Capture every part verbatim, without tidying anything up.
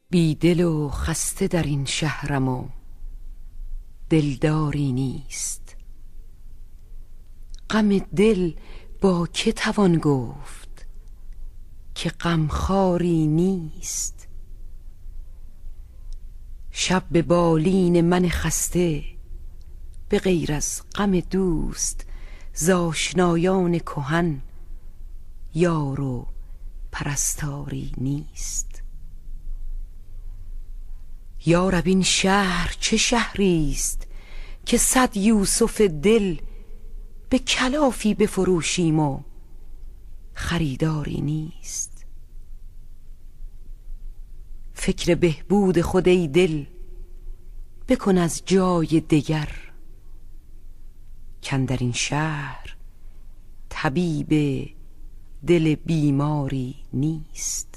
بی دل و خسته در این شهرم و دلداری نیست. غم دل با که توان گفت که غمخواری نیست. شب به بالین من خسته به غیر از غم دوست ز آشنایان کهن یار و پرستاری نیست. یارب این شهر چه شهریست که صد یوسف دل به کلافی بفروشیم و خریداری نیست. فکر بهبود خود ای دل بکن از جای دگر، کاندر این شهر طبیب دل بیماری نیست.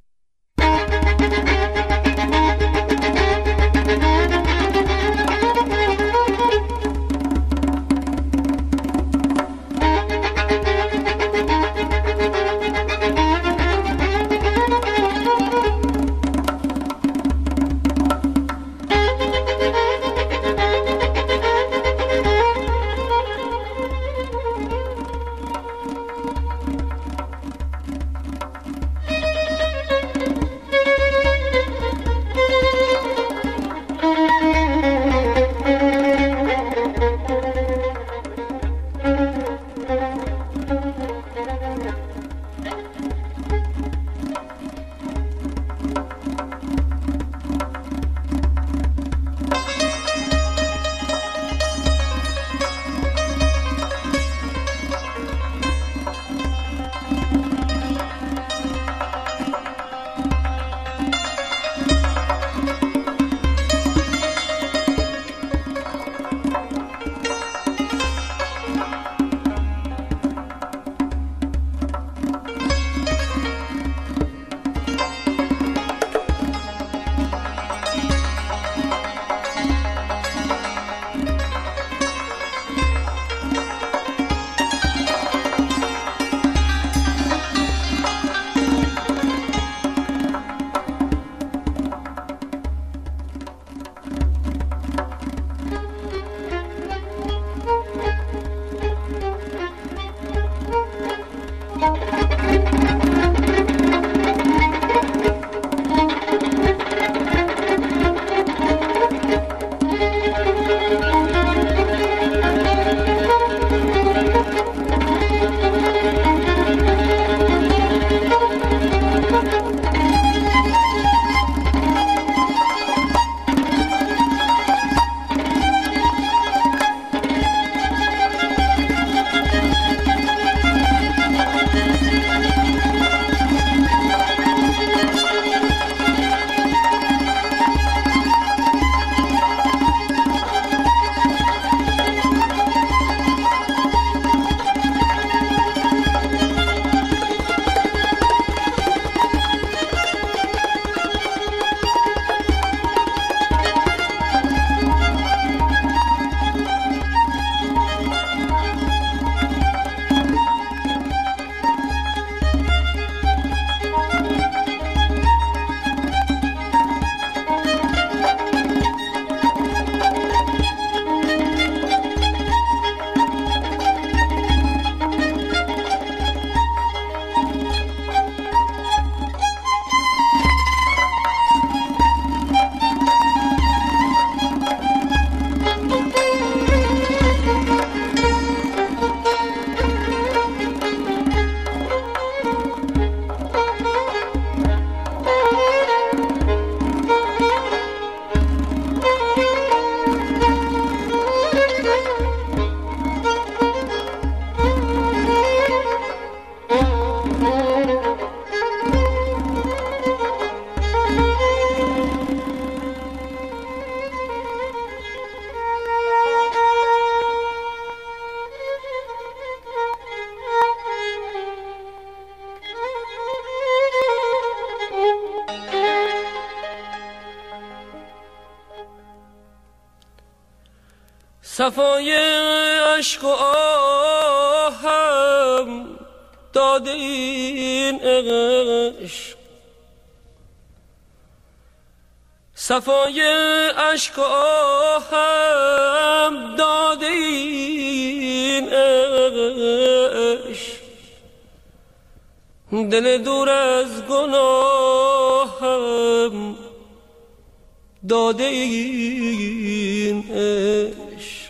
صفای عشق و آهم داده این عشق، صفای عشق و آهم داده این عشق، دل دور از گناهم داده این عشق.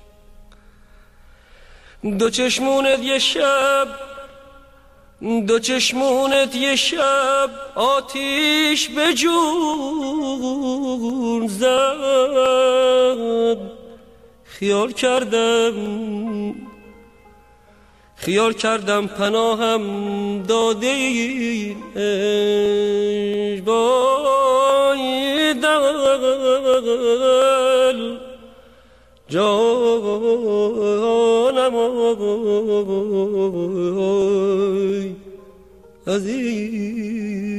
دو چشمونت یه شب دو چشمونت یه شب آتیش به جون زد. خیال کردم خیال کردم پناهم داده این عشق. وای دل جانم آی عزیز.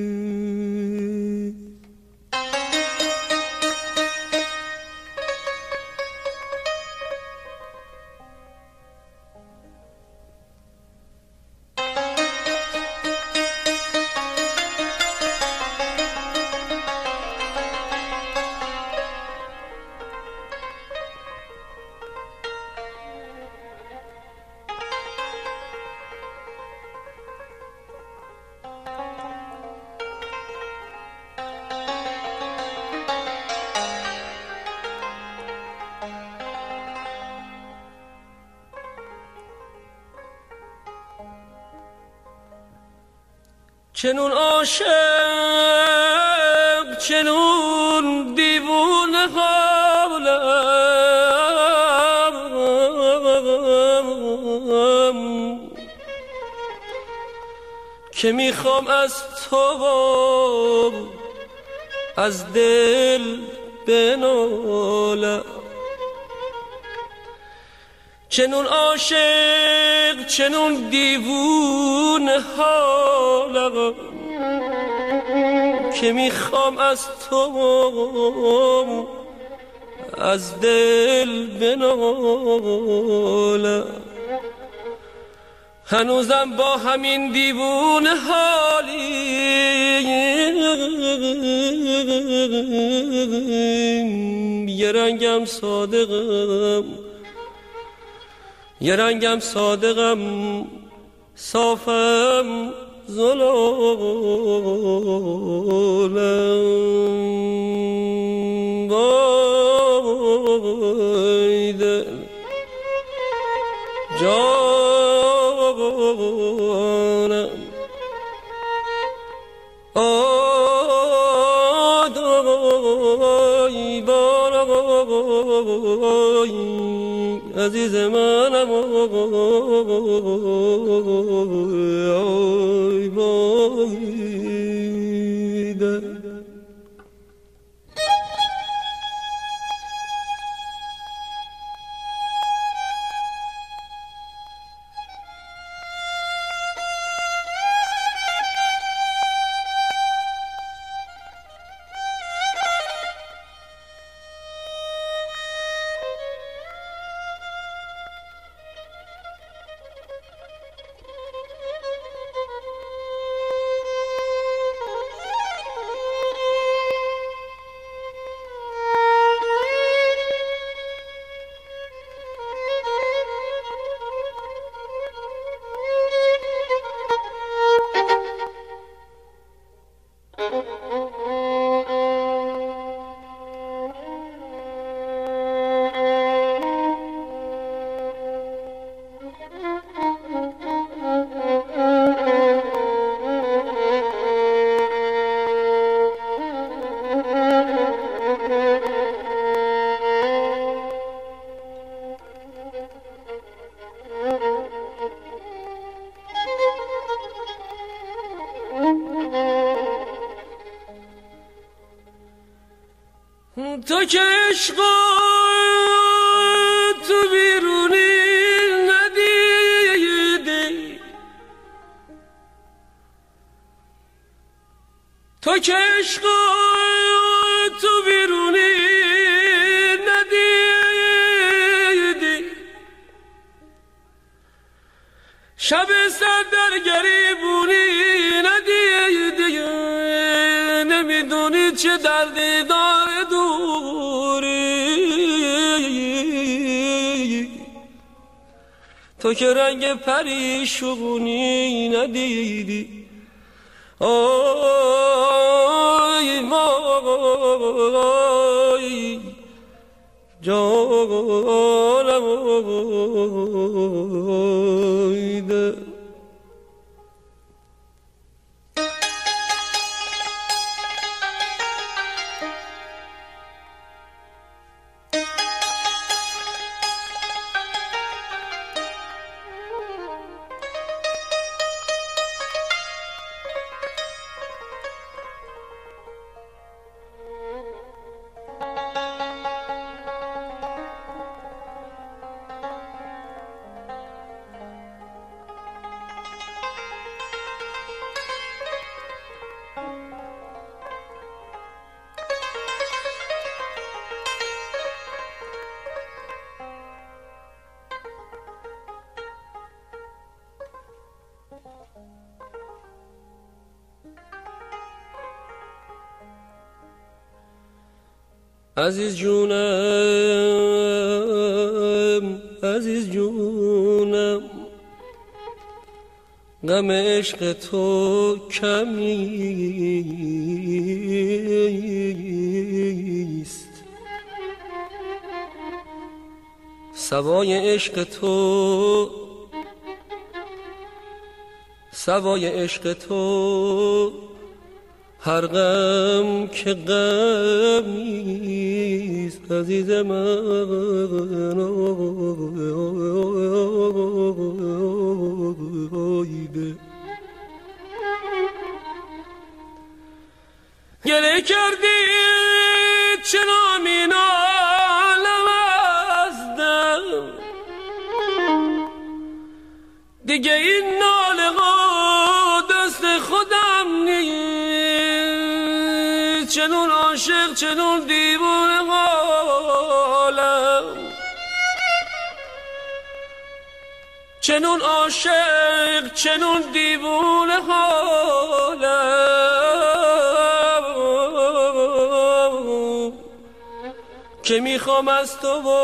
چنون عاشق چنون دیوونه حالم که میخوام از تو از دل بنالم. چنون عاشق چنون دیوون حالم که میخوام از تو از دل بنالم. هنوزم با همین دیوون حالی یه رنگم صادقم یه رنگم صادقم صافم زلالم. وای دل جانم آدای بارای عزیز منم آی بایده. تو که عشق تو بیرونی ندیدی، تو که عشق تو بیرونی ندیدی، شب سر در گریبونی ندیدی، نمیدونی چه دردی دار دوری، تو که رنگ پریشونی ندیدی. آی وای جانم آیده. عزیز جونم عزیز جونم، غم عشق تو کمیست، سوای عشق تو سوای عشق تو هر غم که غمیست. عزیز من آیده، گله کردی چنان این عالم از دم، دیگه این ناله ها دست خودم نیست. چنون عاشق چنون دیوونه حالم، چنون عاشق چنون دیوونه حالم، که میخوام از تو و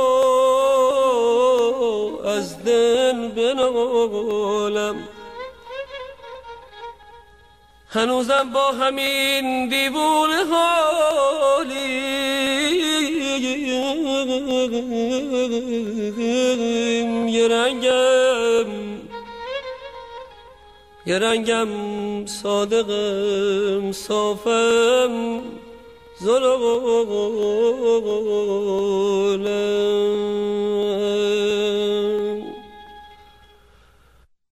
از دل بنالم. هنوزم با همین دیوونه حالی، یه رنگم یه رنگم صادقم صافم زلال